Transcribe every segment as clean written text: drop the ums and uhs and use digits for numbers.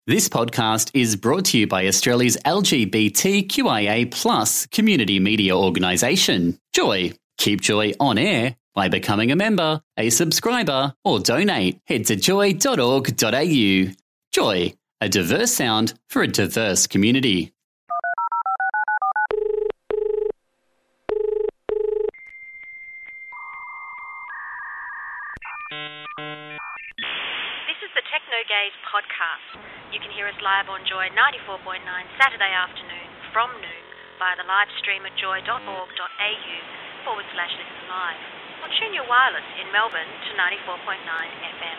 This podcast is brought to you by Australia's LGBTQIA+ community media organisation, Joy. Keep Joy on air by becoming a member, a subscriber, or donate. Head to joy.org.au. Joy, a diverse sound for a diverse community. This is the Techno Gaze podcast. You can hear us live on Joy 94.9 Saturday afternoon from noon via the live stream at joy.org.au/listen live. Or tune your wireless in Melbourne to 94.9 FM.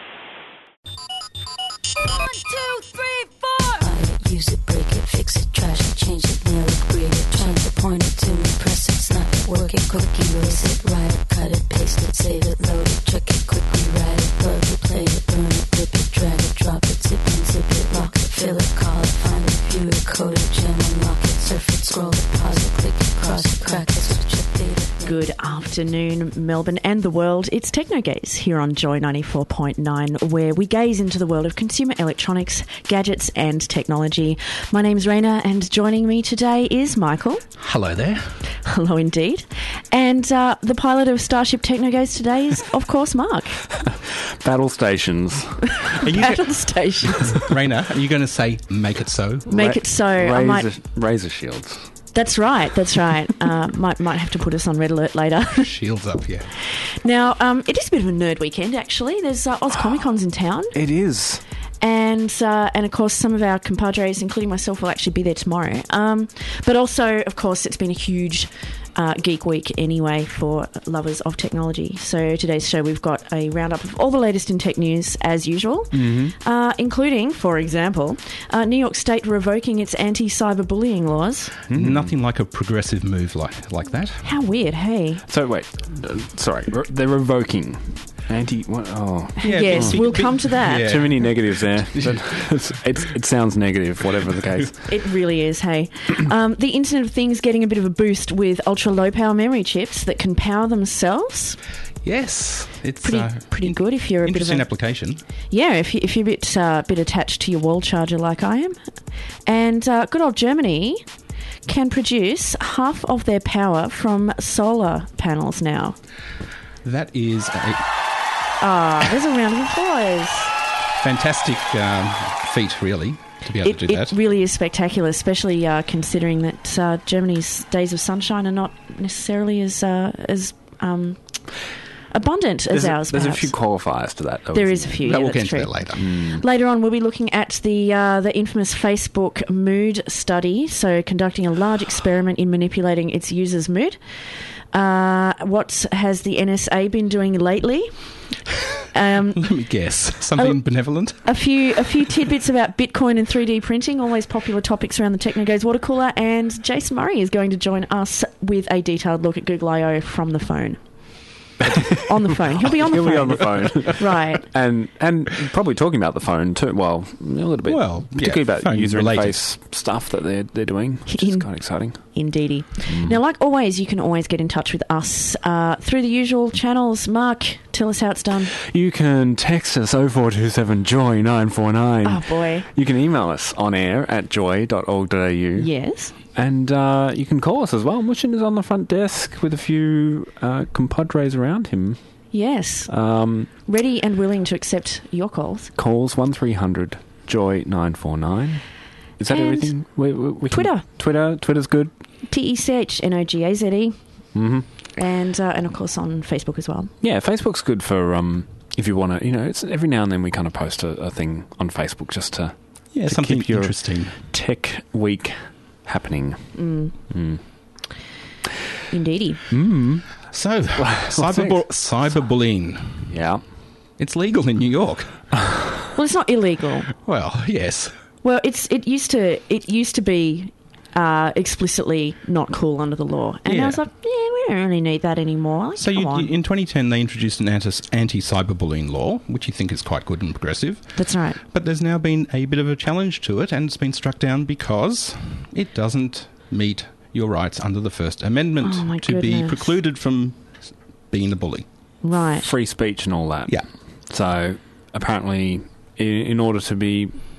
1, 2, 3, 4. Buy it, use it, break it, fix it, trash it, change it, nail it, grade it, change it, point it to me, press it, snap it, work it, quick erase it, write it, cut it, paste it, save it, load it, check it, quickly write it, plug it, play it, burn it, rip it, drag it, drop it, zip and zip it, lock it, fill it, call it, find it, view it, code it, jam and lock it, surf it, scroll it, pause it, click it, cross it, crack it, switch it, date it. Good afternoon, Melbourne and the world. It's Techno Gaze here on Joy 94.9, where we gaze into the world of consumer electronics, gadgets and technology. My name's Raina, and joining me today is Michael. Hello there. Hello indeed. And the pilot of Starship Techno Gaze today is, of course, Mark. Battle stations. Battle stations. Raina, are you going to say make it so? Make it so. Razor shields. That's right. Might have to put us on red alert later. Shields up, yeah. Now, it is a bit of a nerd weekend, actually. There's Oz Comic Con's in town. It is. And of course, some of our compadres, including myself, will actually be there tomorrow. But also, of course, it's been a huge geek week anyway for lovers of technology. So today's show, we've got a roundup of all the latest in tech news, as usual, including, for example, New York State revoking its anti-cyberbullying laws. Nothing like a progressive move like that. How weird, hey? So wait, sorry, they're revoking. What? Oh. Yeah, yes, we'll come to that. Yeah. Too many negatives there. It sounds negative, whatever the case. It really is, hey. The Internet of Things getting a bit of a boost with ultra-low power memory chips that can power themselves. Yes, it's pretty good if you're a bit of interesting application. Yeah, if you're a bit attached to your wall charger like I am. And good old Germany can produce half of their power from solar panels now. That is There's a round of applause. fantastic feat, really, to be able to do that. It really is spectacular, especially considering that Germany's days of sunshine are not necessarily as abundant as ours. There's perhaps. a few qualifiers to that, though. There is a few. But Yeah, we'll that's get into true. that later. Later on, we'll be looking at the infamous Facebook mood study, so conducting a large experiment in manipulating its users' mood. What has the NSA been doing lately? Let me guess. Something benevolent? A few tidbits about Bitcoin and 3D printing, always popular topics around the Techno Gaze water cooler, and Jason Murray is going to join us with a detailed look at Google I.O. from the phone. On the phone. He'll be on the phone. He'll be on the phone. Right. And probably talking about the phone too. Well, a little bit. Well, particularly yeah, about phone user related interface stuff that they're doing, which is kind of exciting. Indeedy. Now, like always, you can always get in touch with us through the usual channels. Mark, tell us how it's done. You can text us 0427 Joy 949. Oh, boy. You can email us on air at joy.org.au. Yes. And you can call us as well. Mushin is on the front desk with a few compadres around him. Yes. Ready and willing to accept your calls. Calls 1300 Joy 949. Is that And everything? We Twitter. Twitter's good. TECHNOGAZE. Mm-hmm. And of course on Facebook as well. Yeah, Facebook's good for if you want to. It's every now and then we kind of post a thing on Facebook just to Something keep your interesting. Tech week happening. Indeedy. So, cyberbullying. Yeah. It's legal in New York. Well, it's not illegal. Well, yes. Well, it used to be explicitly not cool under the law, and I was like, we don't really need that anymore. Like, So in 2010, they introduced an anti-cyberbullying law, which you think is quite good and progressive. That's right. But there's now been a bit of a challenge to it, and it's been struck down because it doesn't meet your rights under the First Amendment to be precluded from being a bully. Right. Free speech and all that. Yeah. So apparently, in order to be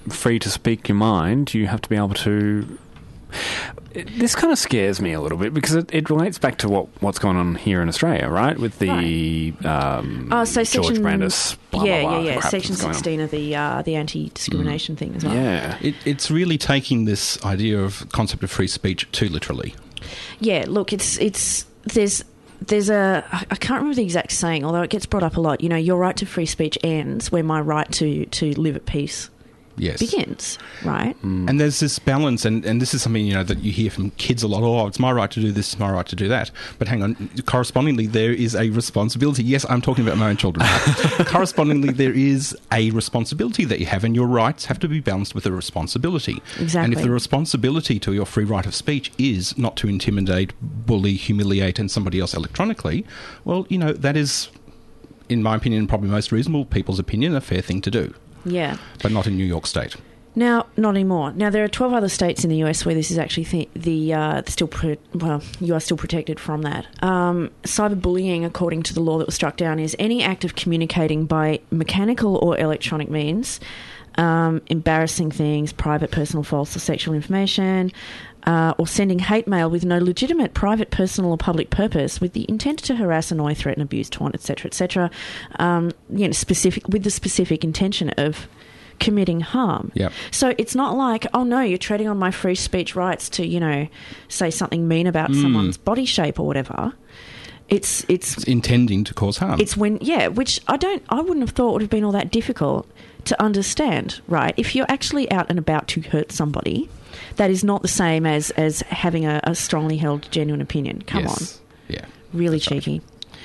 free to speak your mind, you have to be able to... This kind of scares me a little bit because it relates back to what's going on here in Australia, right? With the George Brandis, blah, blah, blah, Section 16 of the anti-discrimination thing as well. Yeah. It's really taking this idea of concept of free speech too literally. Yeah, look, there's a... I can't remember the exact saying, although it gets brought up a lot. You know, your right to free speech ends where my right to live at peace begins, right? And there's this balance, and this is something, you know, that you hear from kids a lot. Oh, it's my right to do this, it's my right to do that. But hang on, correspondingly, there is a responsibility. Yes, I'm talking about my own children. Correspondingly, there is a responsibility that you have, and your rights have to be balanced with a responsibility. Exactly. And if the responsibility to your free right of speech is not to intimidate, bully, humiliate, and somebody else electronically, well, you know, that is, in my opinion, probably most reasonable people's opinion, a fair thing to do. Yeah. But not in New York State. Now, not anymore. Now, there are 12 other states in the US where this is actually you are still protected from that. Cyberbullying, according to the law that was struck down, is any act of communicating by mechanical or electronic means, embarrassing things, private, personal, false or sexual information, or sending hate mail with no legitimate private, personal or public purpose with the intent to harass, annoy, threaten, abuse, taunt, etc., etc., with the specific intention of committing harm. Yep. So it's not like, oh no, you're treading on my free speech rights to, you know, say something mean about someone's body shape or whatever. It's intending to cause harm. It's when, which I wouldn't have thought would have been all that difficult to understand, right? If you're actually out and about to hurt somebody, that is not the same as having a strongly held genuine opinion. Come on. Yeah. Really cheeky.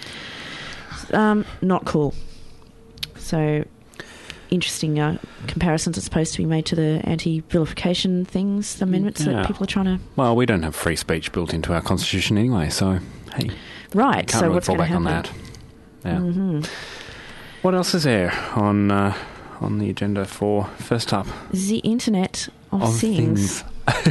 Right. Not cool. So, interesting comparisons are supposed to be made to the anti-vilification things, the amendments that people are trying to... Well, we don't have free speech built into our constitution anyway, so, hey... Right, can't so really what's fall going to back happen? on that. Yeah. Mm-hmm. What else is there on the agenda for first up? The Internet of Things.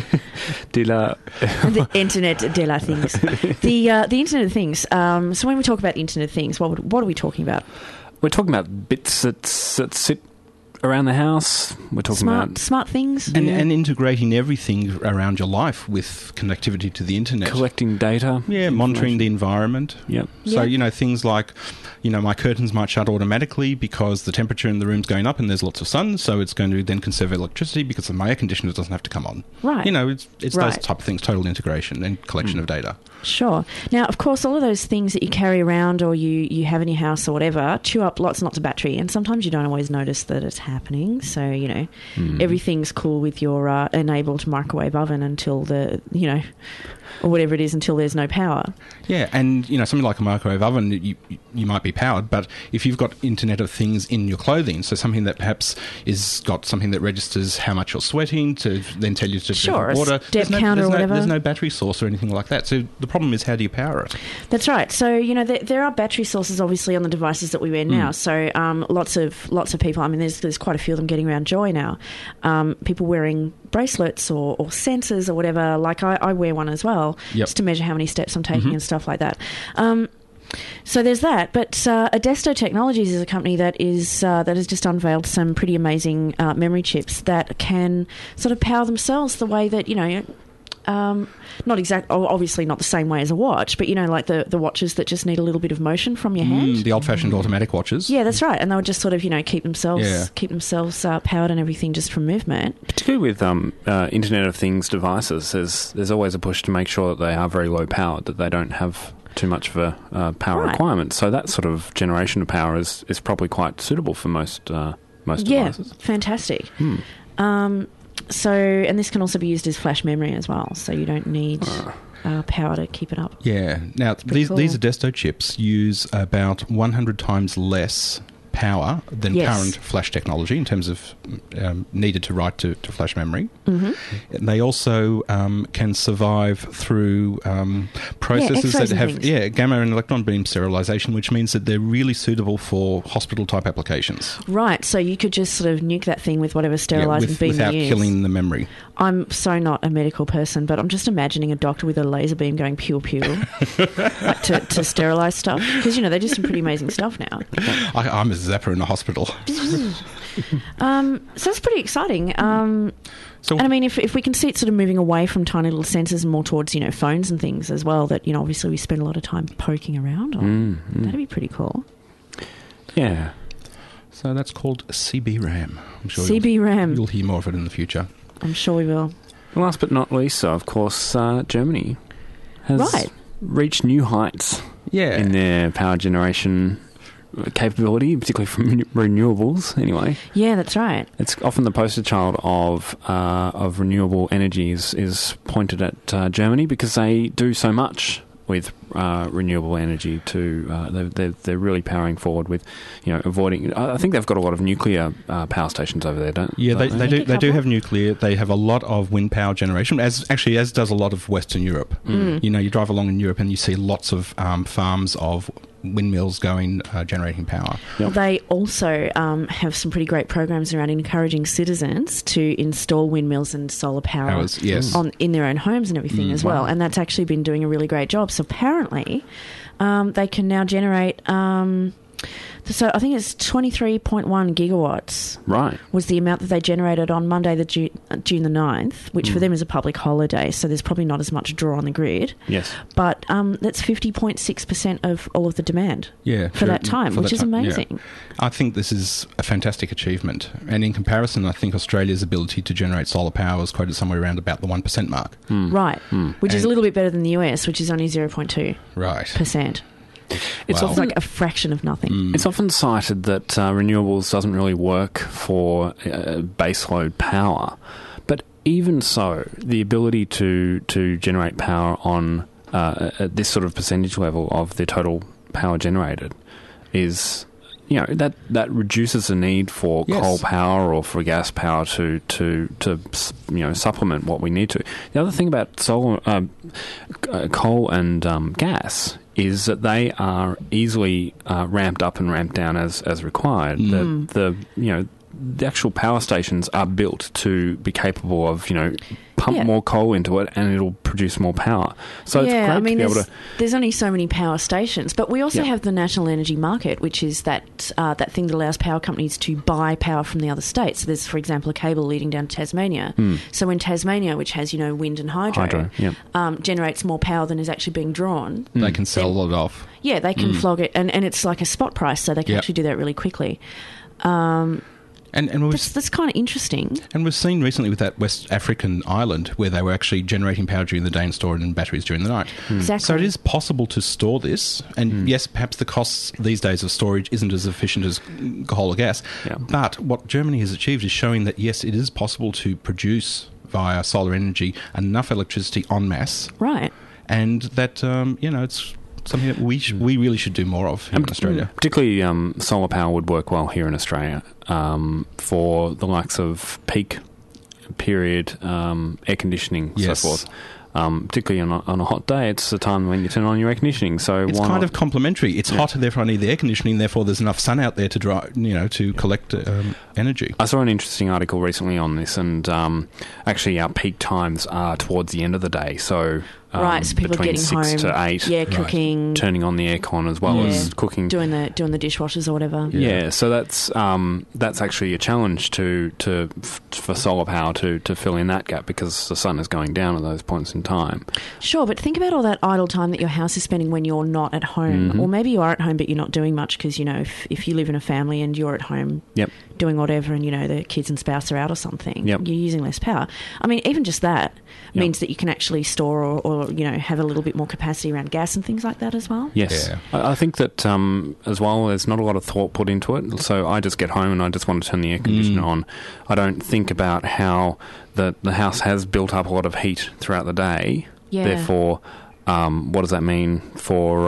The Internet de la Things. The Internet of Things. So when we talk about Internet of Things, what are we talking about? We're talking about bits that sit around the house. We're talking about smart things, and integrating everything around your life with connectivity to the internet, collecting data, monitoring the environment. Yep. So you know, things like, you know, my curtains might shut automatically because the temperature in the room's going up and there's lots of sun, so it's going to then conserve electricity because my air conditioner doesn't have to come on. Right. You know, it's those type of things, total integration and collection of data. Sure. Now, of course, all of those things that you carry around or you have in your house or whatever chew up lots and lots of battery, and sometimes you don't always notice that it's happening. So, you know, everything's cool with your enabled microwave oven until or whatever it is, until there's no power. Yeah, and, you know, something like a microwave oven, you might be powered, but if you've got Internet of Things in your clothing, so something that perhaps is got something that registers how much you're sweating to then tell you to drink water. Step counter or whatever. There's no battery source or anything like that. So the problem is, how do you power it? That's right. So, you know, there are battery sources obviously on the devices that we wear now. So lots of people, I mean, there's quite a few of them getting around Joy now. People wearing bracelets or sensors or whatever. Like I wear one as well, just to measure how many steps I'm taking and stuff like that. So there's that. But Adesto Technologies is a company that has just unveiled some pretty amazing memory chips that can sort of power themselves the way that, you know, obviously not the same way as a watch, but, you know, like the watches that just need a little bit of motion from your hand. The old-fashioned automatic watches. Yeah, that's right. And they would just sort of, you know, keep themselves powered and everything just from movement. Particularly with Internet of Things devices, there's always a push to make sure that they are very low powered, that they don't have too much of a power requirement. So that sort of generation of power is probably quite suitable for most devices. Yeah, fantastic. So, and this can also be used as flash memory as well, so you don't need power to keep it up. Yeah. Now, these Adesto chips use about 100 times less power than current flash technology in terms of needed to write to flash memory. And they also can survive through processes that have gamma and electron beam sterilization, which means that they're really suitable for hospital type applications. Right, so you could just sort of nuke that thing with whatever sterilizing beam without you use. killing the memory. I'm so not a medical person, but I'm just imagining a doctor with a laser beam going pew pew like to sterilize stuff, because, you know, they do some pretty amazing stuff now. I'm a zapper in a hospital. So that's pretty exciting. And I mean, if we can see it sort of moving away from tiny little sensors and more towards, phones and things as well, that, obviously we spend a lot of time poking around on, that'd be pretty cool. Yeah. So that's called CB-RAM. I'm sure CB-RAM. You'll hear more of it in the future. I'm sure we will. Last but not least, of course, Germany has reached new heights in their power generation capability, particularly from renewables, anyway. Yeah, that's right. It's often the poster child of renewable energies is pointed at Germany because they do so much with renewable energy. They're really powering forward with, avoiding. I think they've got a lot of nuclear power stations over there, don't? Yeah, they do have nuclear. They have a lot of wind power generation, as does a lot of Western Europe. You drive along in Europe and you see lots of farms of windmills generating power. Yep. They also have some pretty great programs around encouraging citizens to install windmills and solar power in their own homes and everything as well. And that's actually been doing a really great job. So apparently they can now generate... so I think it's 23.1 gigawatts. Right. Was the amount that they generated on Monday, June the 9th, which for them is a public holiday, so there's probably not as much draw on the grid. Yes. But that's 50.6% of all of the demand for that time, which is amazing. Yeah. I think this is a fantastic achievement. And in comparison, I think Australia's ability to generate solar power was quoted somewhere around about the 1% mark. Right. Which is a little bit better than the US, which is only 0.2%. Right. It's often like a fraction of nothing. It's often cited that renewables doesn't really work for baseload power, but even so, the ability to generate power on at this sort of percentage level of the total power generated is, that reduces the need for coal power or for gas power to supplement what we need to. The other thing about coal and gas is that they are easily ramped up and ramped down as required. The actual power stations are built to be capable of, pump more coal into it and it'll produce more power. So it's great to be able to... There's only so many power stations, but we also have the National Energy Market, which is that thing that allows power companies to buy power from the other states. So there's, for example, a cable leading down to Tasmania. So when Tasmania, which has, wind and hydro generates more power than is actually being drawn... They can sell it off. Yeah, they can flog it, and it's like a spot price, so they can actually do that really quickly. And that's kind of interesting. And we've seen recently with that West African island where they were actually generating power during the day and storing it in batteries during the night. Exactly. So it is possible to store this. And yes, perhaps the costs these days of storage isn't as efficient as coal or gas. Yeah. But what Germany has achieved is showing that, yes, it is possible to produce via solar energy enough electricity en masse. Right. And that, it's something that we really should do more of here in Australia. Particularly solar power would work well here in Australia for the likes of peak period air conditioning, so forth. Particularly on a hot day, it's the time when you turn on your air conditioning. So it's kind of complementary. It's hot, therefore I need the air conditioning. Therefore, there's enough sun out there to dry, to collect energy. I saw an interesting article recently on this, and actually, our peak times are towards the end of the day. So so people between getting 6 home, to 8, cooking, turning on the aircon as well as cooking, doing the dishwashers or whatever. Yeah, so that's actually a challenge for solar power to fill in that gap because the sun is going down at those points in time. Sure, but think about all that idle time that your house is spending when you're not at home, or maybe you are at home but you're not doing much because if you live in a family and you're at home doing whatever, and the kids and spouse are out or something, you're using less power. I mean, even just that means that you can actually store or have a little bit more capacity around gas and things like that as well. Yes. Yeah. I think that as well, there's not a lot of thought put into it. So I just get home and I just want to turn the air conditioner on. I don't think about how the house has built up a lot of heat throughout the day. Yeah. Therefore, what does that mean for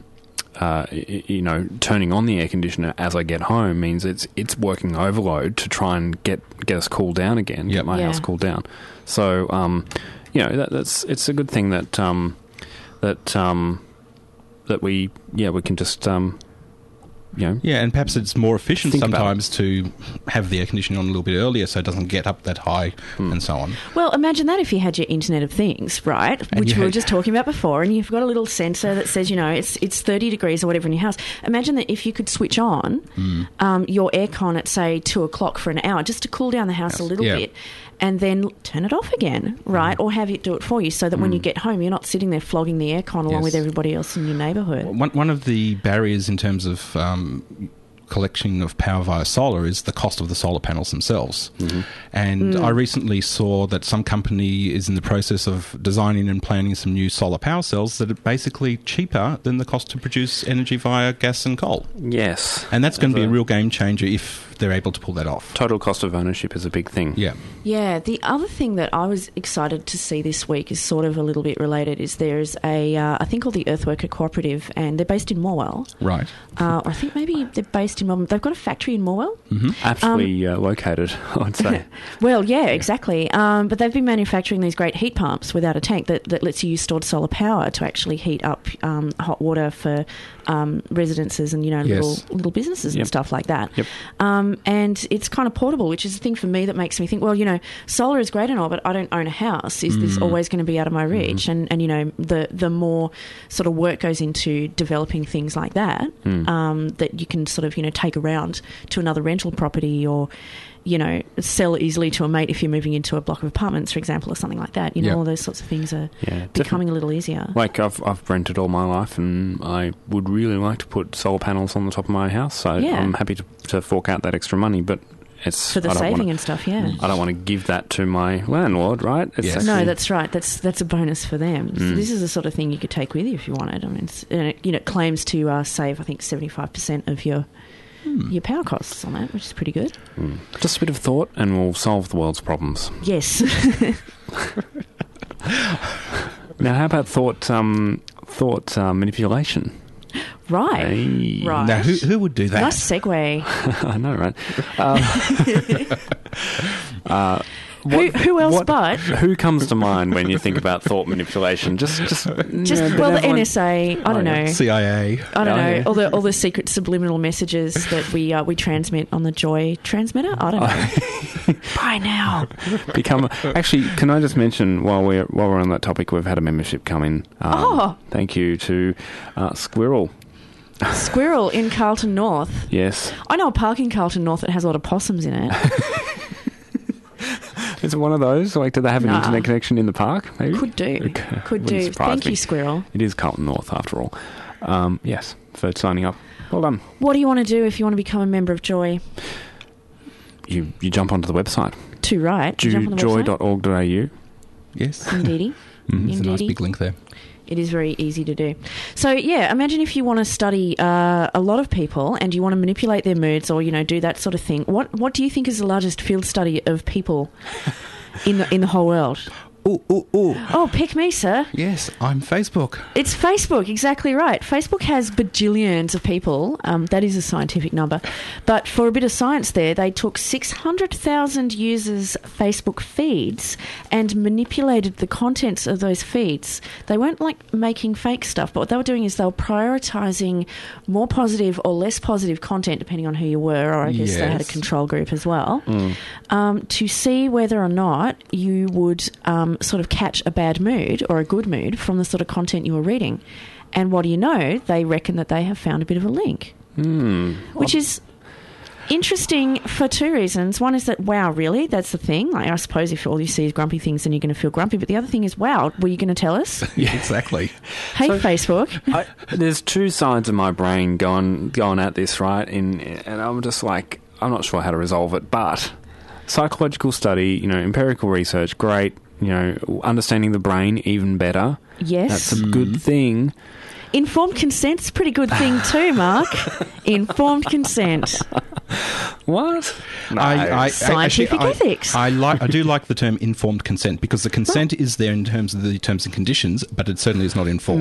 turning on the air conditioner as I get home means it's working overload to try and get us cooled down again, get my house cooled down. So it's a good thing that we can just Yeah, and perhaps it's more efficient sometimes to have the air conditioning on a little bit earlier so it doesn't get up that high and so on. Well, imagine that if you had your Internet of Things, right, which we were just talking about before, and you've got a little sensor that says, it's 30 degrees or whatever in your house. Imagine that if you could switch on your aircon at, say, 2 o'clock for an hour just to cool down the house a little bit, and then turn it off again, right? Or have it do it for you so that when you get home, you're not sitting there flogging the aircon along with everybody else in your neighbourhood. One of the barriers in terms of collection of power via solar is the cost of the solar panels themselves. And I recently saw that some company is in the process of designing and planning some new solar power cells that are basically cheaper than the cost to produce energy via gas and coal. Yes. And that's going to be a real game changer if they're able to pull that off. Total cost of ownership is a big thing. Yeah. Yeah, the other thing that I was excited to see this week is sort of a little bit related, is there's a thing called the Earthworker Cooperative, and they're based in Morwell. Right. I think maybe they're based in Morwell. They've got a factory in Morwell. Aptly located, I'd say. Well, yeah, exactly. But they've been manufacturing these great heat pumps without a tank that lets you use stored solar power to actually heat up hot water for residences and, little businesses and stuff like that. Yep. And it's kind of portable, which is the thing for me that makes me think, well, solar is great and all, but I don't own a house. Is this always going to be out of my reach? And the more sort of work goes into developing things like that, that you can sort of, take around to another rental property or, sell easily to a mate if you're moving into a block of apartments, for example, or something like that. All those sorts of things are becoming a little easier. Like I've rented all my life, and I would really like to put solar panels on the top of my house. So I'm happy to fork out that extra money, but it's for the saving and stuff. Yeah, I don't want to give that to my landlord, right? No, that's right. That's a bonus for them. So this is the sort of thing you could take with you if you wanted. I mean, it claims to save, I think, 75% of your power costs on that, which is pretty good. Just a bit of thought and we'll solve the world's problems. Yes. Now, how about thought manipulation? Right. Hey. Right. Now, who would do that? Nice segue. I know, right? Who else but? Who comes to mind when you think about thought manipulation? Just the NSA. I don't know. CIA. I don't know. All the secret subliminal messages that we transmit on the Joy transmitter. I don't know. Buy now. Actually, can I just mention while we're on that topic, we've had a membership come in. Thank you to Squirrel. Squirrel in Carlton North. Yes. I know a park in Carlton North that has a lot of possums in it. Is it one of those? Like, do they have an internet connection in the park? Maybe? Could do. Thank you, Squirrel. It is Carlton North, after all. Yes, for signing up. Well done. What do you want to do if you want to become a member of Joy? You jump onto the website. Too right. Joy.org.au. Yes. Indeedy. There's a nice big link there. It is very easy to do. So, imagine if you want to study a lot of people and you want to manipulate their moods or, do that sort of thing. What do you think is the largest field study of people in the whole world? Oh, pick me, sir. Yes, I'm Facebook. It's Facebook, exactly right. Facebook has bajillions of people. That is a scientific number. But for a bit of science there, they took 600,000 users' Facebook feeds and manipulated the contents of those feeds. They weren't making fake stuff, but what they were doing is they were prioritising more positive or less positive content, depending on who you were, or I guess they had a control group as well, to see whether or not you would sort of catch a bad mood or a good mood from the sort of content you were reading. And what do you know? They reckon that they have found a bit of a link, which is interesting for two reasons. One is that, wow, really? That's the thing? I suppose if all you see is grumpy things, then you're going to feel grumpy. But the other thing is, wow, were you going to tell us? Yeah, exactly. Hey, Facebook. There's two sides of my brain going at this, right? And I'm just like, I'm not sure how to resolve it. But psychological study, empirical research, great. Understanding the brain even better. Yes. That's a good thing. Informed consent's a pretty good thing too, Mark. Informed consent. What? No. Scientific ethics. I do like the term informed consent because the consent is there in terms of the terms and conditions, but it certainly is not informed.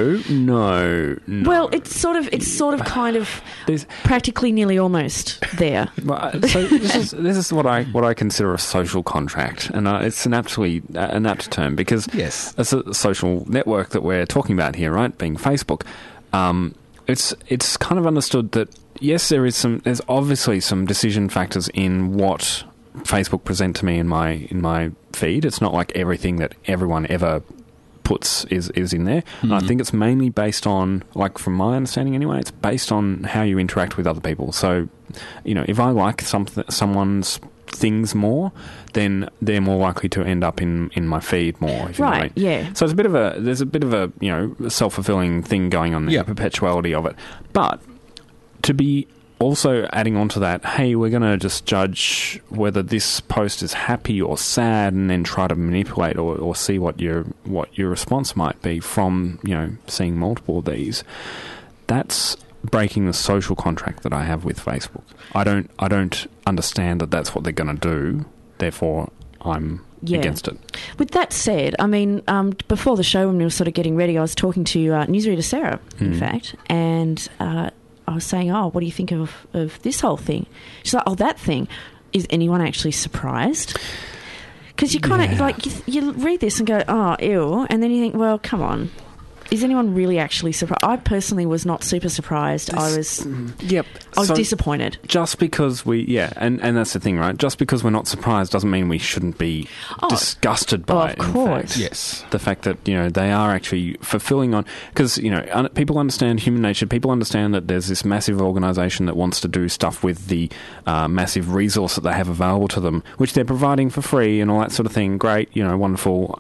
No. Well, it's sort of kind of practically nearly almost there. So this is what I consider a social contract, and it's an apt term because it's a social network that we're talking about here, right? Being Facebook. It's kind of understood that yes, there's obviously some decision factors in what Facebook present to me in my feed. It's not like everything that everyone ever puts is in there. And I think it's mainly based on, like from my understanding anyway, it's based on how you interact with other people. So, if I like someone's things more, then they're more likely to end up in my feed more. If you know what I mean. Yeah. So there's a bit of a self-fulfilling thing going on there, perpetuality of it. But to be also adding on to that, hey, we're going to just judge whether this post is happy or sad, and then try to manipulate or see what your response might be from seeing multiple of these. That's breaking the social contract that I have with Facebook. I don't understand that that's what they're going to do. Therefore, I'm against it. With that said, I mean, before the show when we were sort of getting ready, I was talking to newsreader Sarah, in fact, and I was saying, what do you think of this whole thing? She's like, that thing. Is anyone actually surprised? Because you kind of, you read this and go, ew, and then you think, well, come on. Is anyone really actually surprised? I personally was not super surprised. I was disappointed. Just because and that's the thing, right? Just because we're not surprised doesn't mean we shouldn't be disgusted by it. Of course. In fact. Yes. The fact that, they are actually fulfilling on... Because, people understand human nature. People understand that there's this massive organisation that wants to do stuff with the massive resource that they have available to them, which they're providing for free and all that sort of thing. Great, wonderful.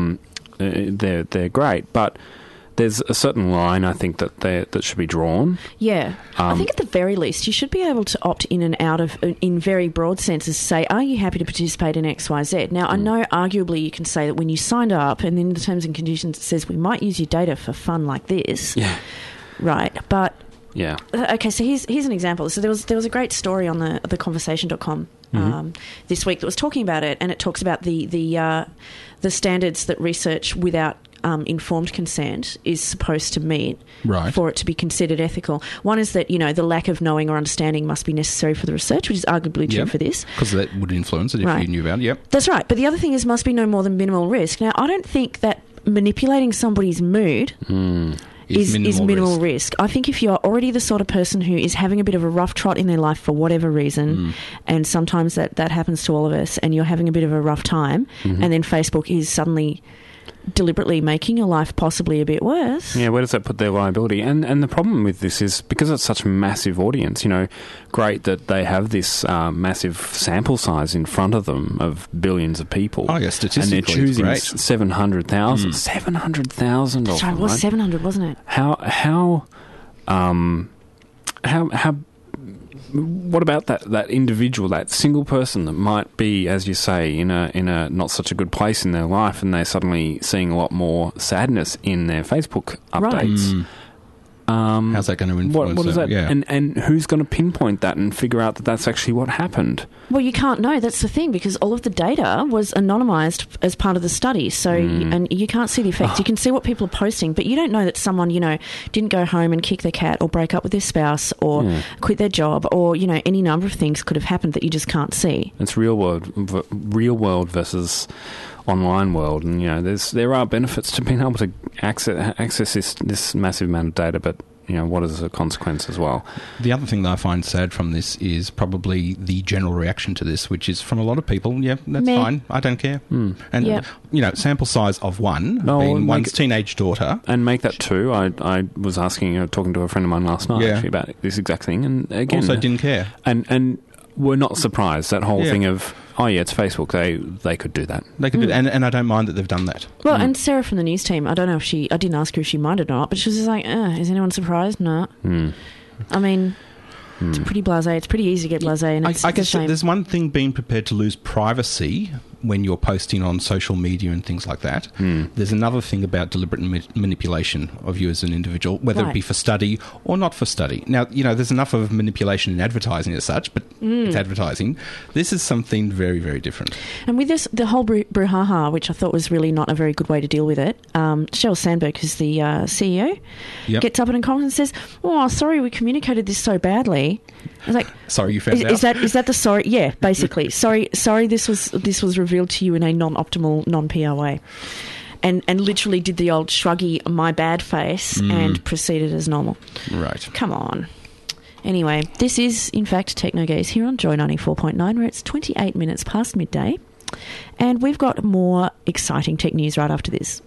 They're great. But... there's a certain line, I think, that should be drawn. Yeah. I think at the very least, you should be able to opt in and out of, in very broad senses, say, are you happy to participate in X, Y, Z? Now, I know arguably you can say that when you signed up and in the terms and conditions it says we might use your data for fun like this. Yeah. Right. But... yeah. Okay, so here's an example. So there was a great story on the conversation.com this week that was talking about it, and it talks about the standards that research without informed consent is supposed to meet for it to be considered ethical. One is that, the lack of knowing or understanding must be necessary for the research, which is arguably true for this. Because that would influence it if you knew about it. Yep. That's right. But the other thing is must be no more than minimal risk. Now, I don't think that manipulating somebody's mood is minimal risk. I think if you're already the sort of person who is having a bit of a rough trot in their life for whatever reason, and sometimes that happens to all of us, and you're having a bit of a rough time, and then Facebook is suddenly deliberately making your life possibly a bit worse. Yeah, where does that put their liability? And the problem with this is, because it's such a massive audience, great that they have this massive sample size in front of them of billions of people. Oh, yeah, statistically, and they're choosing great. 700,000. 700,000 That's right, it was 700, wasn't it? How what about that individual, that single person that might be, as you say, in a not such a good place in their life, and they're suddenly seeing a lot more sadness in their Facebook updates? Right. How's that going to influence what is that? Yeah. And who's going to pinpoint that and figure out that that's actually what happened? Well, you can't know. That's the thing, because all of the data was anonymised as part of the study. So, and you can't see the effects. You can see what people are posting, but you don't know that someone, didn't go home and kick their cat or break up with their spouse or quit their job or, any number of things could have happened that you just can't see. It's real world versus online world, and there are benefits to being able to access this massive amount of data, but what is the consequence as well? The other thing that I find sad from this is probably the general reaction to this, which is from a lot of people, that's fine, I don't care. And sample size of being one's teenage daughter, and make that two. I was talking to a friend of mine last night actually about this exact thing, and again also didn't care, and we're not surprised. That whole thing of, it's Facebook, they could do that. They could do that, and I don't mind that they've done that. Well, and Sarah from the news team, I don't know if I didn't ask her if she minded or not, but she was just like, is anyone surprised? No. I mean, it's pretty blasé. It's pretty easy to get blasé, and it's I guess shame. There's one thing being prepared to lose privacy when you're posting on social media and things like that. There's another thing about deliberate manipulation of you as an individual, whether it be for study or not for study. Now, there's enough of manipulation in advertising as such, but it's advertising. This is something very, very different. And with this, the whole brouhaha, which I thought was really not a very good way to deal with it, Sheryl Sandberg, who's the CEO, gets up in a comment and says, sorry, we communicated this so badly. I was like, sorry, you found out? Is that the sorry? Yeah, basically. sorry, this was revealed to you in a non-optimal, non-PR way. And literally did the old shruggy, my bad face, and proceeded as normal. Right. Come on. Anyway, this is, in fact, Technogaze here on Joy 94.9, where it's 28 minutes past midday. And we've got more exciting tech news right after this.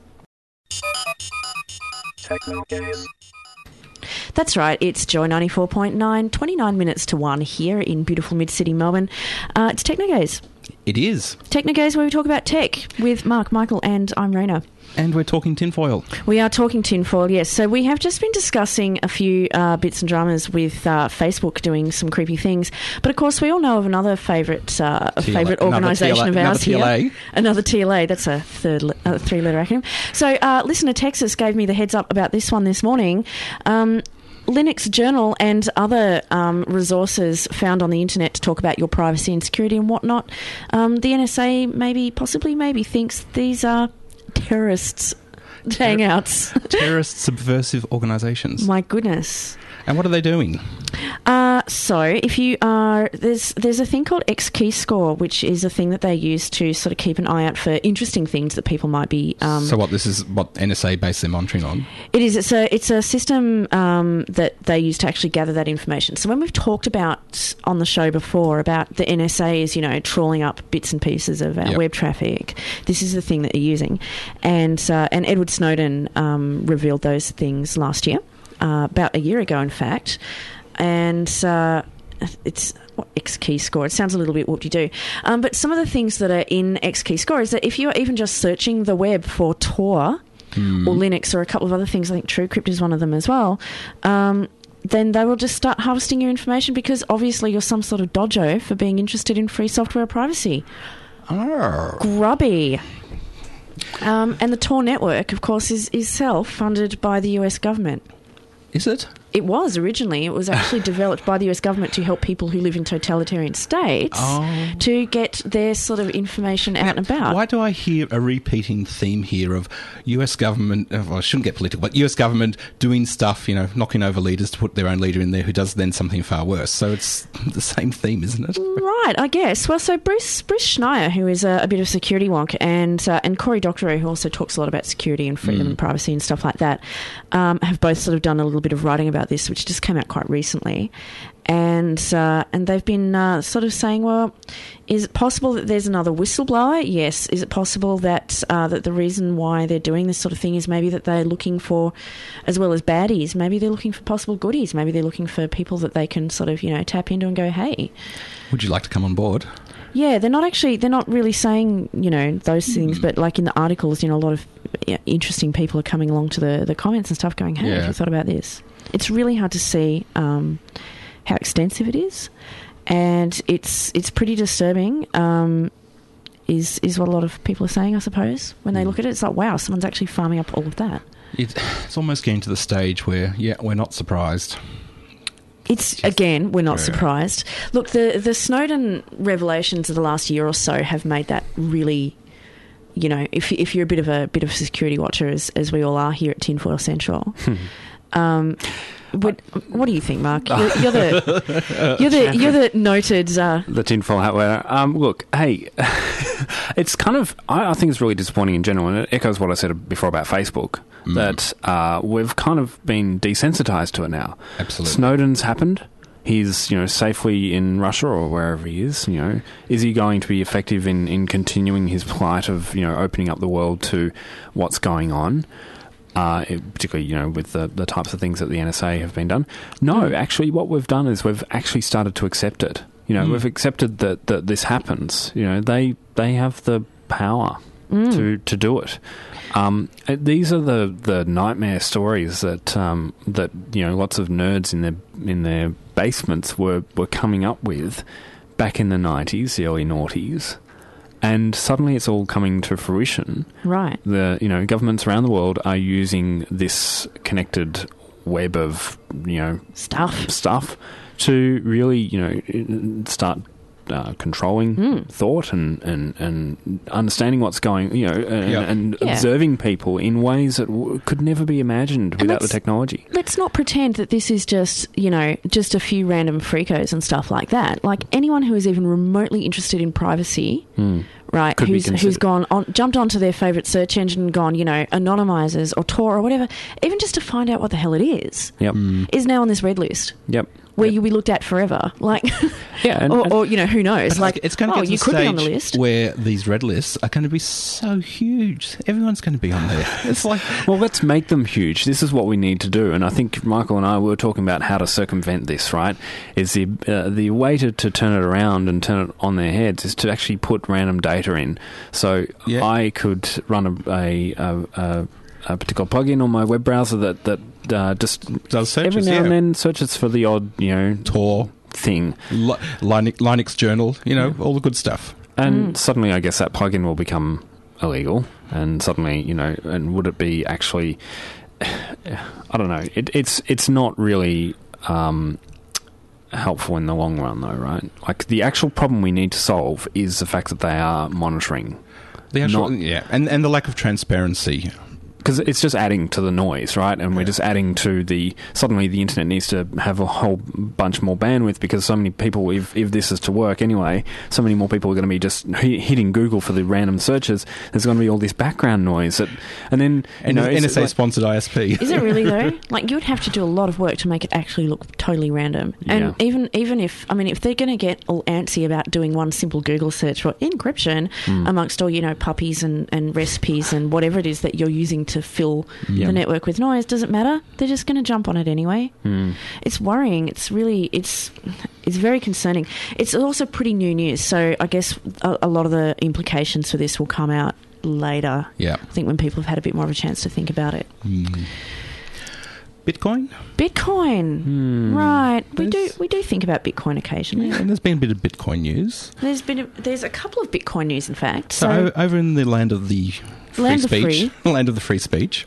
Technogaze. That's right, it's Joy 94.9, 29 minutes to 1 here in beautiful mid-city Melbourne. It's Technogaze. It is. Technogaze, where we talk about tech with Mark, Michael, and I'm Raina. And we're talking tinfoil. We are talking tinfoil, yes. So we have just been discussing a few bits and dramas with Facebook doing some creepy things. But, of course, we all know of another favourite organisation of ours here. Another TLA. That's a three-letter acronym. So listener Texas gave me the heads up about this one this morning. Linux Journal and other resources found on the internet to talk about your privacy and security and whatnot. The NSA maybe thinks these are terrorists' hangouts. Terrorist subversive organisations. My goodness. And what are they doing? So if you are... There's a thing called X-Keyscore, which is a thing that they use to sort of keep an eye out for interesting things that people might be... this is what NSA base their monitoring on? It is. It's a system that they use to actually gather that information. So when we've talked about on the show before about the NSA is, trawling up bits and pieces of our web traffic, this is the thing that they're using. And Edward Snowden revealed those things last year. About a year ago, in fact, and it's X-Keyscore. It sounds a little bit whoop-de-doo. But some of the things that are in X-Keyscore is that if you are even just searching the web for Tor or Linux or a couple of other things, I think TrueCrypt is one of them as well, then they will just start harvesting your information because obviously you're some sort of dodgo for being interested in free software privacy. Oh. Grubby. And the Tor network, of course, is self-funded by the US government. Is it? It was originally. It was actually developed by the US government to help people who live in totalitarian states to get their sort of information out and about. Why do I hear a repeating theme here of US government, I shouldn't get political, but US government doing stuff, knocking over leaders to put their own leader in there who does then something far worse. So it's the same theme, isn't it? Right, I guess. Well, so Bruce Schneier, who is a bit of a security wonk, and Cory Doctorow, who also talks a lot about security and freedom and privacy and stuff like that, have both sort of done a little bit of writing about this, which just came out quite recently, and they've been sort of saying, well, is it possible that there's another whistleblower? Yes. Is it possible that that the reason why they're doing this sort of thing is maybe that they're looking for, as well as baddies, maybe they're looking for possible goodies, maybe they're looking for people that they can sort of tap into and go, hey, would you like to come on board? Yeah, they're not really saying, those things, but like in the articles, a lot of interesting people are coming along to the comments and stuff going, hey, have you thought about this? It's really hard to see how extensive it is, and it's pretty disturbing, is what a lot of people are saying, I suppose. When they look at it, it's like, wow, someone's actually farming up all of that. It's almost getting to the stage where, we're not surprised. We're not surprised. Look, the Snowden revelations of the last year or so have made that really, if you're a bit of a security watcher, as we all are here at Tinfoil Central. What do you think, Mark? You're the noted the tinfoil hat wearer. Look, hey, it's kind of I think it's really disappointing in general, and it echoes what I said before about Facebook. That we've kind of been desensitized to it now. Absolutely. Snowden's happened. He's, safely in Russia or wherever he is. Is he going to be effective in continuing his plight of, opening up the world to what's going on? Particularly, with the types of things that the NSA have been done. No, actually, what we've done is we've actually started to accept it. We've accepted that this happens. They have the power to do it. These are the nightmare stories that lots of nerds in their basements were coming up with back in the 90s, the early noughties. And suddenly it's all coming to fruition. Right. The governments around the world are using this connected web of stuff to really start controlling thought and understanding what's going and observing people in ways that could never be imagined without the technology. Let's not pretend that this is just a few random freakos and stuff like that. Like anyone who is even remotely interested in privacy, right? Who's jumped onto their favourite search engine and gone, anonymizers or Tor or whatever, even just to find out what the hell it is, is now on this red list. Yep. where you'll be looked at forever. Like, yeah, or who knows? Like, it's going to get to you the could be on stage the list where these red lists are going to be so huge. Everyone's going to be on there. It's like, well, let's make them huge. This is what we need to do. And I think Michael and I were talking about how to circumvent this, right? Is the way to turn it around and turn it on their heads is to actually put random data in. So I could run a particular plugin on my web browser that just does searches, every now and then searches for the odd, Tor thing, Linux journal, all the good stuff. And suddenly, I guess that plugin will become illegal. And suddenly, and would it be actually? I don't know. It's not really helpful in the long run, though, right? Like, the actual problem we need to solve is the fact that they are monitoring. And the lack of transparency. Because it's just adding to the noise, right? And we're just adding to suddenly the internet needs to have a whole bunch more bandwidth, because so many people, if this is to work anyway, so many more people are going to be just hitting Google for the random searches. There's going to be all this background noise. And then, NSA-sponsored ISP. Is it really, though? Like, you would have to do a lot of work to make it actually look totally random. And even if they're going to get all antsy about doing one simple Google search for encryption amongst all, puppies and recipes and whatever it is that you're using to fill the network with noise, doesn't matter. They're just going to jump on it anyway. It's worrying. It's very concerning. It's also pretty new news, so I guess a lot of the implications for this will come out later. I think when people have had a bit more of a chance to think about it. Bitcoin, right? We do think about Bitcoin occasionally. And there's been a bit of Bitcoin news. There's a couple of Bitcoin news, in fact. So over in the land of the land of the free speech,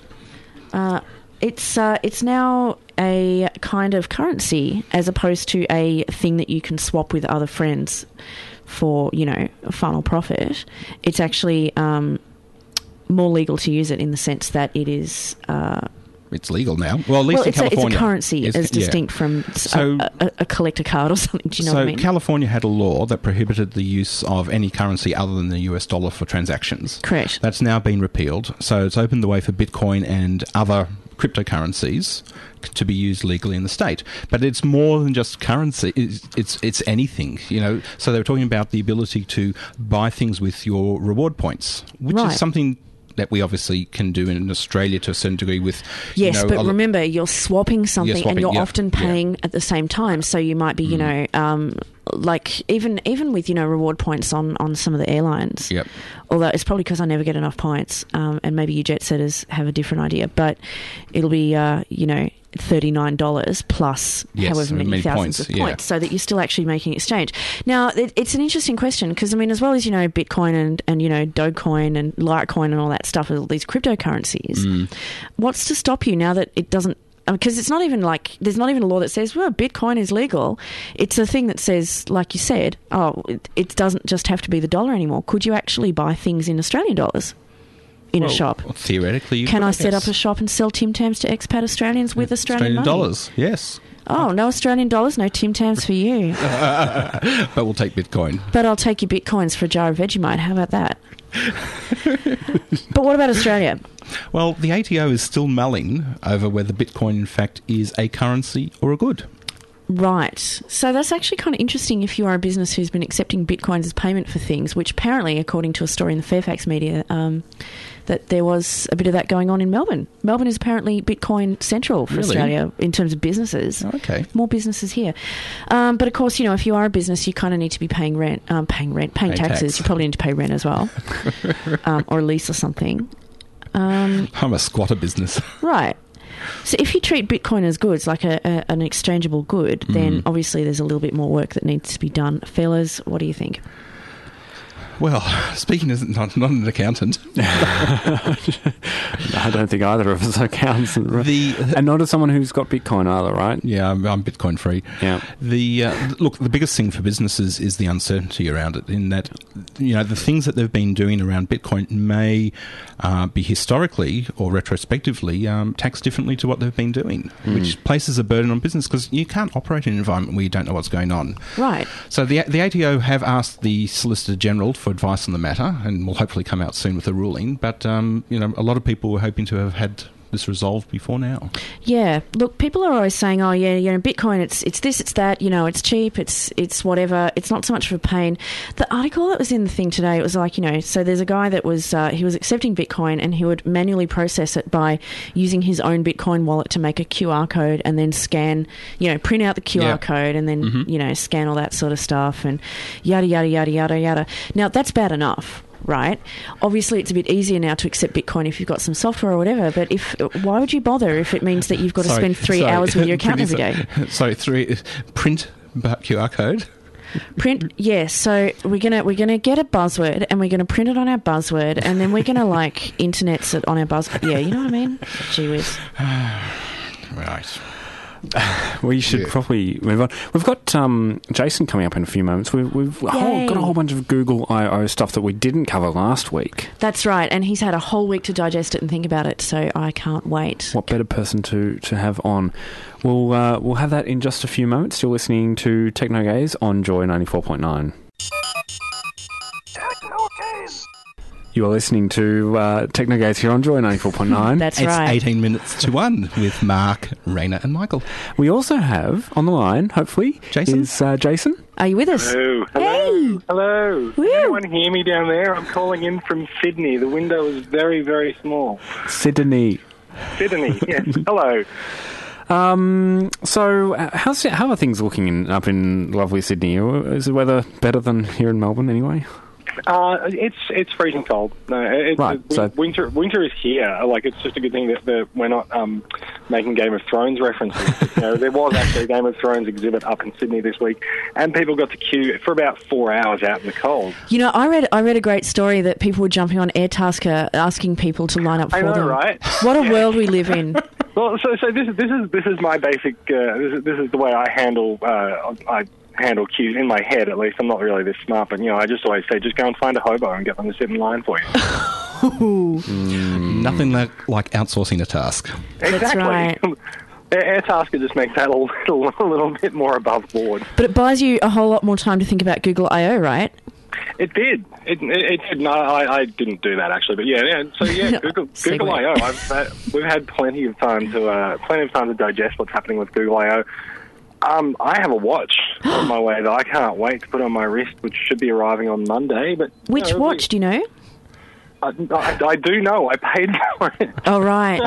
it's now a kind of currency as opposed to a thing that you can swap with other friends for a final profit. It's actually more legal to use it in the sense that it is. It's legal now. Well, at least in California. It's a currency as distinct from a collector card or something. Do you know what I mean? So California had a law that prohibited the use of any currency other than the US dollar for transactions. Correct. That's now been repealed. So it's opened the way for Bitcoin and other cryptocurrencies to be used legally in the state. But it's more than just currency. It's anything, So they were talking about the ability to buy things with your reward points, which is something that we obviously can do in Australia to a certain degree with... Yes, but remember, you're swapping something and you're often paying at the same time. So you might be, like even with, reward points on some of the airlines. Yep. Although it's probably because I never get enough points, and maybe you jet setters have a different idea. But it'll be, $39 plus however many thousands of points, so that you're still actually making exchange. Now, it's an interesting question because, as well as, Bitcoin and Dogecoin and Litecoin and all that stuff, all these cryptocurrencies, what's to stop you now that it doesn't, because it's not even like, there's not even a law that says, well, Bitcoin is legal. It's a thing that says, like you said, it doesn't just have to be the dollar anymore. Could you actually buy things in Australian dollars? In a shop. Well, theoretically, you can I set up a shop and sell Tim Tams to expat Australians with Australian money? dollars, yes. Oh, no Australian dollars, no Tim Tams for you. But we'll take Bitcoin. But I'll take your Bitcoins for a jar of Vegemite. How about that? But what about Australia? Well, the ATO is still mulling over whether Bitcoin, in fact, is a currency or a good. Right. So that's actually kind of interesting if you are a business who's been accepting Bitcoins as payment for things, which apparently, according to a story in the Fairfax media, that there was a bit of that going on in Melbourne. Melbourne is apparently Bitcoin central for Australia in terms of businesses. Okay. More businesses here. But of course, if you are a business, you kind of need to be paying taxes. Tax. You probably need to pay rent as well. Or a lease or something. I'm a squatter business. Right. So if you treat Bitcoin as goods, like an exchangeable good, then obviously there's a little bit more work that needs to be done. Fellas, what do you think? Well, speaking as not an accountant. I don't think either of us are accountants. And not as someone who's got Bitcoin either, right? Yeah, I'm Bitcoin free. Yeah. Look, the biggest thing for businesses is the uncertainty around it, in that, the things that they've been doing around Bitcoin may be historically or retrospectively taxed differently to what they've been doing, which places a burden on business because you can't operate in an environment where you don't know what's going on. Right. So the ATO have asked the Solicitor General for advice on the matter, and will hopefully come out soon with a ruling. But a lot of people were hoping to have had this resolved before now. Yeah. Look, people are always saying, oh, yeah, Bitcoin, it's this, it's that, it's cheap, it's whatever. It's not so much of a pain. The article that was in the thing today, it was like, so there's a guy that was, he was accepting Bitcoin and he would manually process it by using his own Bitcoin wallet to make a QR code and then scan, print out the QR code and then, scan all that sort of stuff and yada, yada, yada, yada, yada. Now, that's bad enough. Right. Obviously, it's a bit easier now to accept Bitcoin if you've got some software or whatever. But why would you bother if it means that you've got to spend 3 hours with your account every day? So print QR code. Print, yes. So we're gonna get a buzzword and we're gonna print it on our buzzword and then we're gonna internets it on our buzzword. Yeah, you know what I mean? Gee whiz. Right. We should probably move on. We've got Jason coming up in a few moments. We've got a whole bunch of Google I/O stuff that we didn't cover last week. That's right, and he's had a whole week to digest it and think about it, so I can't wait. What better person to have on? We'll have that in just a few moments. You're listening to Technogaze on Joy 94.9. You are listening to Technogaze here on Joy 94.9. That's right. It's 18 minutes to 1 with Mark, Raina and Michael. We also have on the line, hopefully, Jason. Is Jason. Are you with us? Hello. Hey. Hello. Woo. Can anyone hear me down there? I'm calling in from Sydney. The window is very, very small. Sydney, yes. Hello. So how are things looking up in lovely Sydney? Is the weather better than here in Melbourne anyway? It's freezing cold. No, right. So winter is here. It's just a good thing that we're not making Game of Thrones references. There was actually a Game of Thrones exhibit up in Sydney this week, and people got to queue for about 4 hours out in the cold. I read a great story that people were jumping on Airtasker asking people to line up for them. I know, right? What a world we live in. Well, so this is my basic. This is the way I handle. I handle queues in my head, at least. I'm not really this smart, but I just always say, just go and find a hobo and get them to sit in line for you. Nothing like outsourcing a task. Exactly. That's right. Airtasker just makes that a little bit more above board. But it buys you a whole lot more time to think about Google I/O, right? It did. It did. No, I didn't do that actually, but yeah. So yeah, Google I/O. We've had plenty of time to digest what's happening with Google I/O. I have a watch on my way that I can't wait to put on my wrist, which should be arriving on Monday. But which watch do you know? I do know. I paid for it. Oh, right.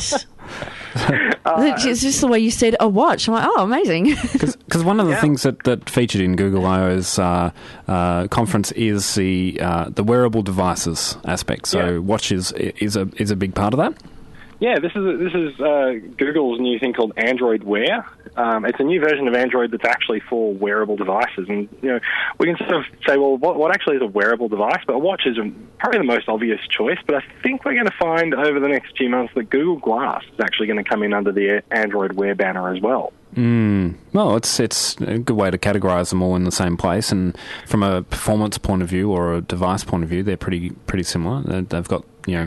It's just the way you said a watch. I'm like, oh, amazing. Because one of the things that featured in Google I/O's conference is the wearable devices aspect. So watches is a big part of that. Yeah, this is Google's new thing called Android Wear. It's a new version of Android that's actually for wearable devices, and we can sort of say, well, what actually is a wearable device? But a watch is probably the most obvious choice. But I think we're going to find over the next few months that Google Glass is actually going to come in under the Android Wear banner as well. Well, it's a good way to categorise them all in the same place, and from a performance point of view or a device point of view, they're pretty similar. They've got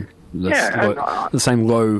the same low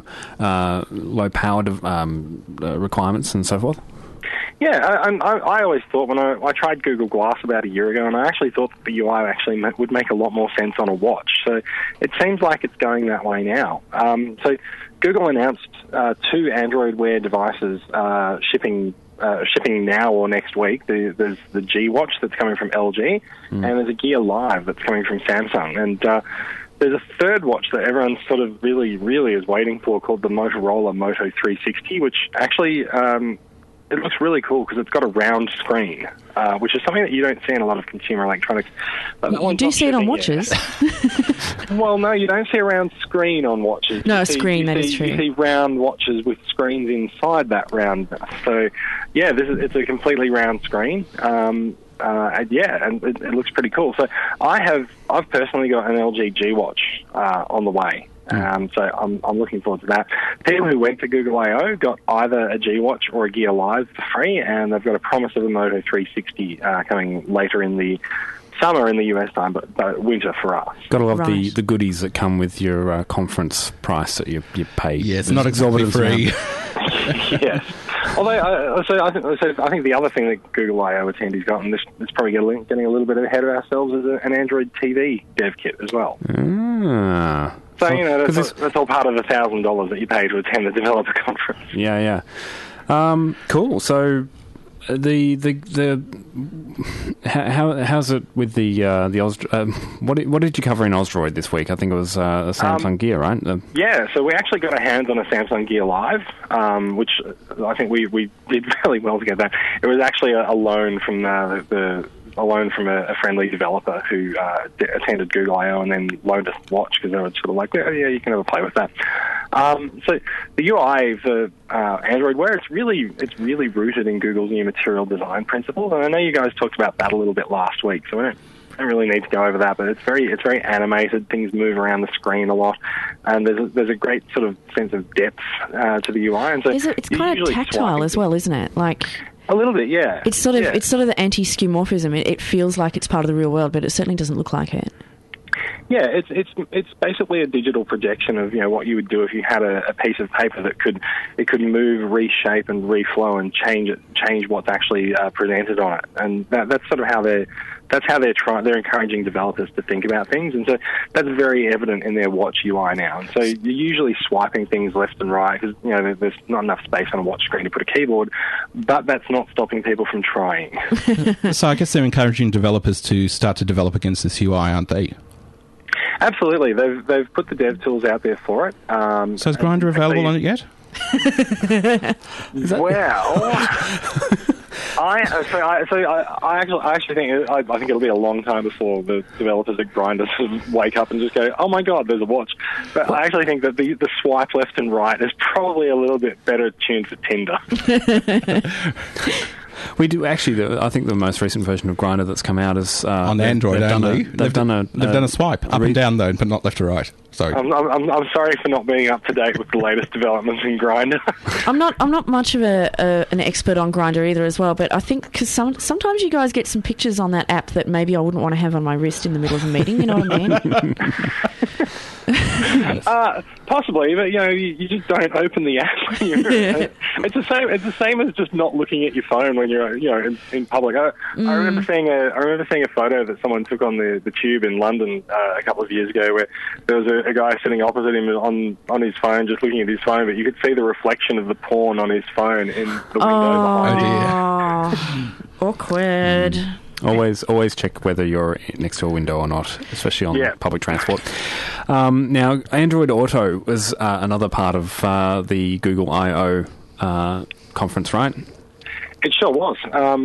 power requirements and so forth. Yeah, I always thought when I tried Google Glass about a year ago, and I actually thought that the UI actually would make a lot more sense on a watch. So it seems like it's going that way now. So Google announced 2 Android Wear devices shipping now or next week. There's the G Watch that's coming from LG, and there's a Gear Live that's coming from Samsung. And there's a third watch that everyone sort of really, really is waiting for called the Motorola Moto 360, which actually it looks really cool because it's got a round screen, which is something that you don't see in a lot of consumer electronics. You do see it on watches. Well, no, you don't see a round screen on watches. No, a screen, that is true. You see round watches with screens inside that round. So, yeah, it's a completely round screen. And it looks pretty cool. So I've personally got an LG G Watch on the way. So I'm looking forward to that. People who went to Google I/O got either a G Watch or a Gear Live for free, and they've got a promise of a Moto 360 coming later in the summer in the US time, but winter for us. Got to love the goodies that come with your conference price that you pay. Yeah, it's not exactly free. Yes. Although, I think the other thing that Google I/O Attendee's got, and this is probably getting a little bit ahead of ourselves, is an Android TV dev kit as well. So that's all part of the $1,000 that you pay to attend the developer conference. Yeah. Cool. So how's it with the what did you cover in Osdroid this week? I think it was a Samsung Gear, right? Yeah, so we actually got our hands on a Samsung Gear Live, which I think we did really well to get that. It was actually a loan from a friendly developer who attended Google I/O and then loaned us the watch because they were sort of like, yeah, you can have a play with that. So the UI for Android Wear, it's really rooted in Google's new material design principles. And I know you guys talked about that a little bit last week, so we don't really need to go over that. But it's very animated. Things move around the screen a lot, and there's a great sort of sense of depth to the UI. And so it's kind of tactile as well, isn't it? Like. A little bit, yeah. It's sort of the anti-skeuomorphism. It feels like it's part of the real world, but it certainly doesn't look like it. Yeah, it's basically a digital projection of what you would do if you had a piece of paper that could move, reshape, and reflow and change what's actually presented on it. And that's sort of how they're encouraging developers to think about things, and so that's very evident in their watch UI now. And so you're usually swiping things left and right because there's not enough space on a watch screen to put a keyboard, but that's not stopping people from trying. So I guess they're encouraging developers to start to develop against this UI, aren't they? Absolutely, they've put the dev tools out there for it. So is Grindr available on it yet? Well, I actually think it'll be a long time before the developers at Grindr sort of wake up and just go, oh my god, there's a watch. But I actually think that the swipe left and right is probably a little bit better tuned for Tinder. We do actually. I think the most recent version of Grindr that's come out is on Android only. They've done a swipe up and down though, but not left to right. So I'm sorry for not being up to date with the latest developments in Grindr. I'm not much of an expert on Grindr either as well, but I think because sometimes you guys get some pictures on that app that maybe I wouldn't want to have on my wrist in the middle of a meeting. You know what I mean? Possibly, but you just don't open the app. It's the same as just not looking at your phone when you're in public. I remember seeing a photo that someone took on the tube in London a couple of years ago, where there was a guy sitting opposite him on his phone, just looking at his phone, but you could see the reflection of the porn on his phone in the window behind him. Awkward. Always check whether you're next to a window or not, especially on public transport. Now, Android Auto was another part of the Google I/O conference, right? It sure was.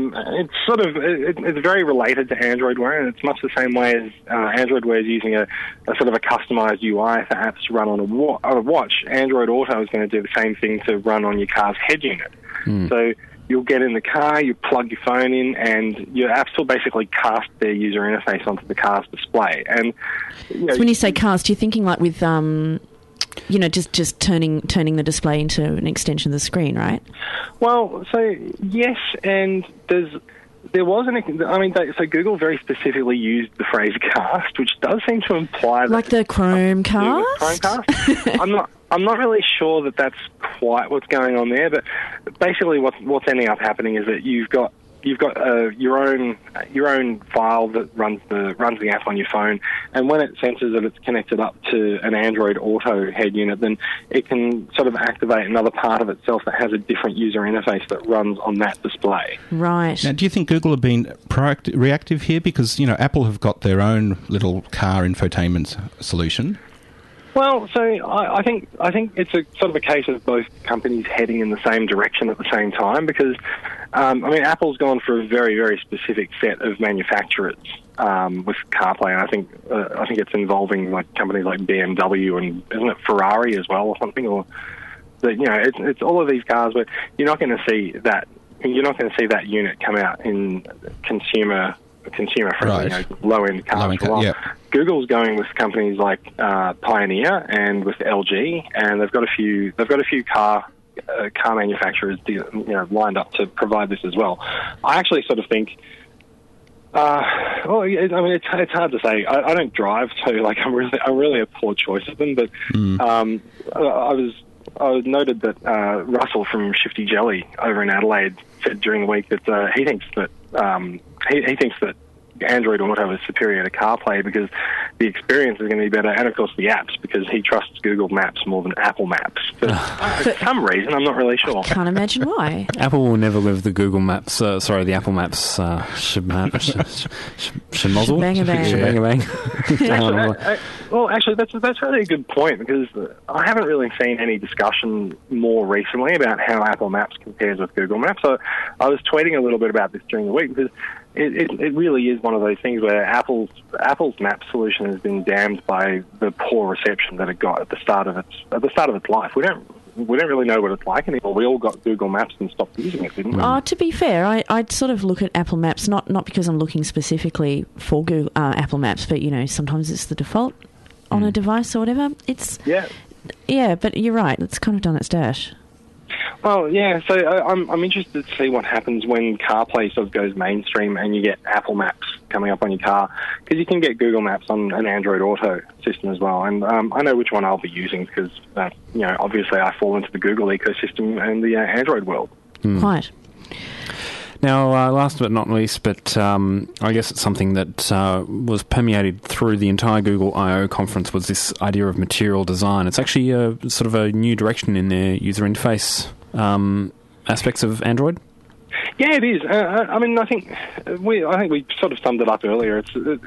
It's very related to Android Wear, and it's much the same way as Android Wear is using a sort of a customized UI for apps to run on a watch. Android Auto is going to do the same thing to run on your car's head unit. So you'll get in the car, you plug your phone in, and your apps will basically cast their user interface onto the car's display. And so when you say cast, you're thinking like with just turning the display into an extension of the screen, right? Well, so yes, and there was so Google very specifically used the phrase cast, which does seem to imply that like the Chromecast. I'm not really sure that that's quite what's going on there, but basically what's ending up happening is that you've got your own file that runs the app on your phone, and when it senses that it's connected up to an Android Auto head unit, then it can sort of activate another part of itself that has a different user interface that runs on that display. Right. Now, do you think Google have been reactive here? Because Apple have got their own little car infotainment solution. Well, so I think it's a sort of a case of both companies heading in the same direction at the same time, because Apple's gone for a very, very specific set of manufacturers with CarPlay, and I think it's involving like companies like BMW and isn't it Ferrari as well or something, or it's all of these cars where you're not going to see that unit come out in consumer friendly, right. Low-end cars. Google's going with companies like Pioneer and with LG, and they've got a few car manufacturers lined up to provide this as well. I actually sort of think, it's hard to say. I don't drive, so like I'm really a poor choice of them. But I I noted that Russell from Shifty Jelly over in Adelaide said during the week that he thinks that Android Auto is superior to CarPlay because the experience is going to be better, and of course the apps, because he trusts Google Maps more than Apple Maps. For some reason, I'm not really sure. I can't imagine why. Apple will never live the Google Maps, the Apple Maps shemazzle. Well, actually, that's really a good point, because I haven't really seen any discussion more recently about how Apple Maps compares with Google Maps. So I was tweeting a little bit about this during the week, because it really is one of those things where Apple's map solution has been damned by the poor reception that it got at the start of its life. We don't really know what it's like anymore. We all got Google Maps and stopped using it, didn't we? To be fair, I'd sort of look at Apple Maps, not because I'm looking specifically for Google, Apple Maps, but, sometimes it's the default on a device or whatever. Yeah, but you're right. It's kind of done its dash. Well, yeah, so I'm interested to see what happens when CarPlay sort of goes mainstream and you get Apple Maps coming up on your car, because you can get Google Maps on an Android Auto system as well. And I know which one I'll be using because, obviously I fall into the Google ecosystem and the Android world. Right. Now, last but not least, but I guess it's something that was permeated through the entire Google I/O conference, was this idea of material design. It's actually sort of a new direction in their user interface aspects of Android. Yeah, it is. I think we sort of summed it up earlier.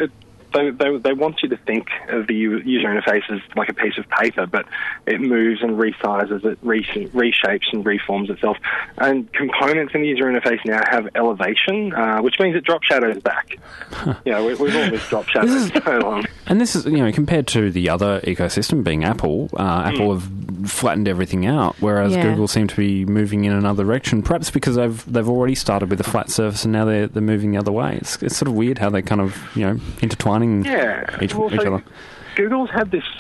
They want you to think of the user interface as like a piece of paper, but it moves and resizes, it reshapes and reforms itself. And components in the user interface now have elevation, which means it drop shadows back. We've all missed drop shadows so long. And this is, compared to the other ecosystem, being Apple, Apple have flattened everything out, whereas Google seem to be moving in another direction, perhaps because they've already started with a flat surface and now they're moving the other way. It's sort of weird how they kind of, intertwine each other. Google's had this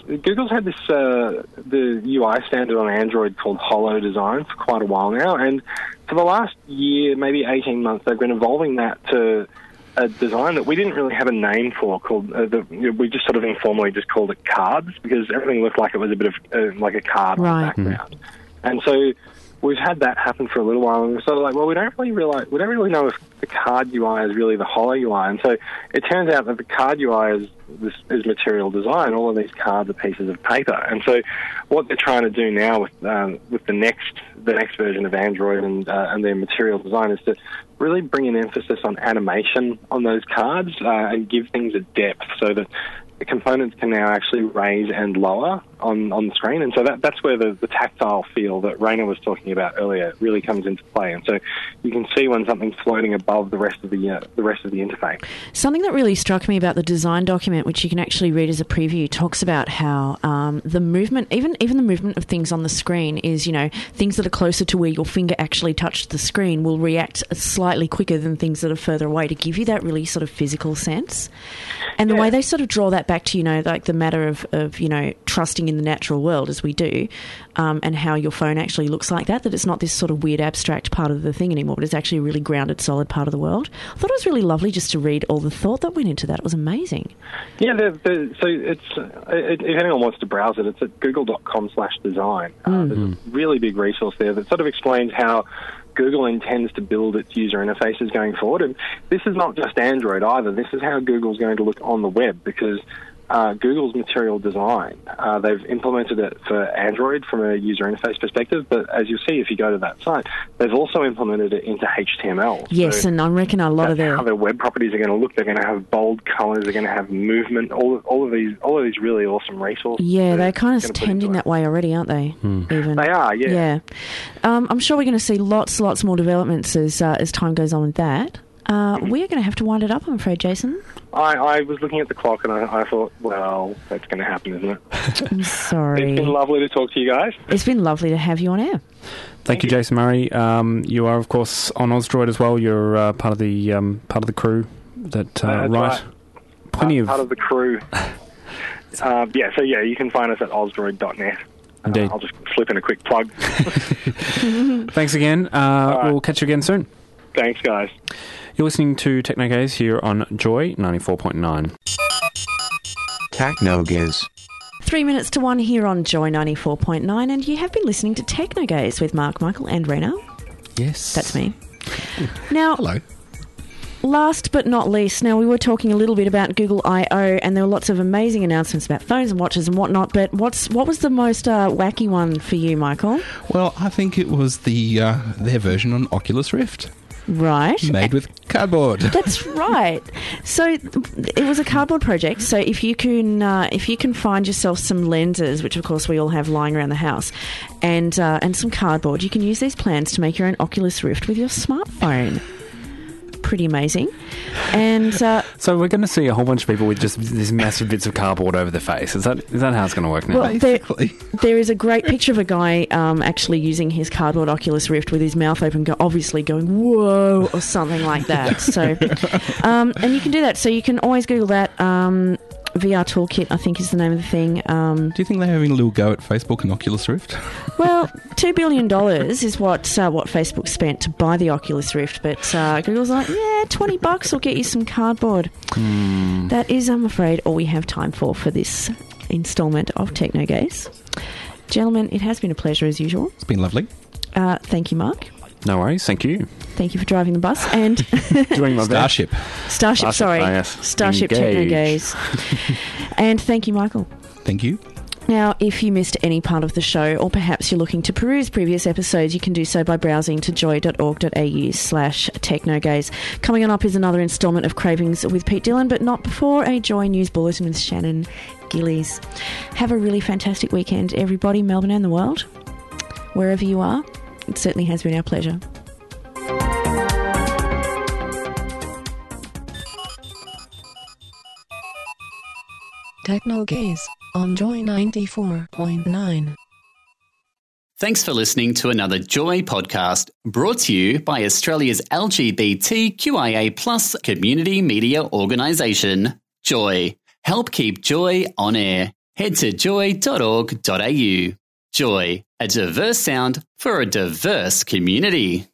the UI standard on Android called Holo Design for quite a while now, and for the last year, maybe 18 months, they've been evolving that to a design that we didn't really have a name for, called we just sort of informally just called it cards, because everything looked like it was a bit of like a card on the background. And so we've had that happen for a little while, and we're sort of like, well, we don't really know if the card UI is really the Holo UI. And so it turns out that the card UI is material design. All of these cards are pieces of paper. And so what they're trying to do now with the next version of Android and their material design is to really bring an emphasis on animation on those cards and give things a depth, so that the components can now actually raise and lower on the screen. And so that's where the tactile feel that Raina was talking about earlier really comes into play. And so you can see when something's floating above the rest of the interface. Something that really struck me about the design document, which you can actually read as a preview, talks about how the movement, even the movement of things on the screen is, things that are closer to where your finger actually touched the screen will react slightly quicker than things that are further away, to give you that really sort of physical sense. And the way they sort of draw that back to, like the matter of trusting in the natural world as we do, and how your phone actually looks like that it's not this sort of weird abstract part of the thing anymore, but it's actually a really grounded, solid part of the world. I thought it was really lovely just to read all the thought that went into that. It was amazing. Yeah, so it's if anyone wants to browse it, it's at google.com/design. There's a really big resource there that sort of explains how Google intends to build its user interfaces going forward. And this is not just Android either. This is how Google's going to look on the web, because Google's material design, they've implemented it for Android from a user interface perspective, but as you'll see if you go to that site, they've also implemented it into HTML. Yes, so and I reckon a lot of how their web properties are going to look. They're going to have bold colours, they're going to have movement, all of these really awesome resources. Yeah, they're kind of tending that way already, aren't they? Even they are, yeah. Yeah, I'm sure we're going to see lots more developments as time goes on with that. We're going to have to wind it up, I'm afraid, Jason. I was looking at the clock and I thought, well, that's going to happen, isn't it? I'm sorry. It's been lovely to talk to you guys. It's been lovely to have you on air. Thank you, Jason Murray. You are, of course, on Ozdroid as well. You're part of the crew that write plenty of... Part of the crew. You can find us at ozdroid.net. Indeed. I'll just slip in a quick plug. Thanks again. Right. We'll catch you again soon. Thanks, guys. You're listening to Technogaze here on Joy 94.9. Technogaze. 3 minutes to 1 here on Joy 94.9, and you have been listening to Technogaze with Mark, Michael and Rena. Yes. That's me. Now, hello. Last but not least, now we were talking a little bit about Google I/O, and there were lots of amazing announcements about phones and watches and whatnot, but what was the most wacky one for you, Michael? Well, I think it was their version on Oculus Rift. Right. Made with cardboard. That's right. So it was a cardboard project. So if you can find yourself some lenses, which of course we all have lying around the house, and some cardboard, you can use these plans to make your own Oculus Rift with your smartphone. Pretty amazing. And so we're going to see a whole bunch of people with just these massive bits of cardboard over their face. Is that how it's going to work now? Well, there is a great picture of a guy actually using his cardboard Oculus Rift with his mouth open, obviously going whoa or something like that. So and you can do that. So you can always Google that. VR Toolkit, I think, is the name of the thing. Do you think they're having a little go at Facebook and Oculus Rift? Well, $2 billion is what Facebook spent to buy the Oculus Rift, but Google's like, yeah, $20 will get you some cardboard. That is, I'm afraid, all we have time for this instalment of Technogaze. Gentlemen, it has been a pleasure as usual. It's been lovely. Thank you, Mark. No worries, thank you. Thank you for driving the bus and doing my Starship. Sorry, oh, yes. Starship Technogaze. And thank you, Michael. Thank you. Now, if you missed any part of the show, or perhaps you're looking to peruse previous episodes, you can do so by browsing to joy.org.au/technogaze. Coming on up is another instalment of Cravings with Pete Dillon, but not before a Joy News Bulletin with Shannon Gillies. Have a really fantastic weekend, everybody, Melbourne and the world. Wherever you are, it certainly has been our pleasure. Technogaze on Joy 94.9. Thanks for listening to another Joy podcast brought to you by Australia's LGBTQIA+ community media organisation, Joy. Help keep Joy on air. Head to joy.org.au. Joy, a diverse sound for a diverse community.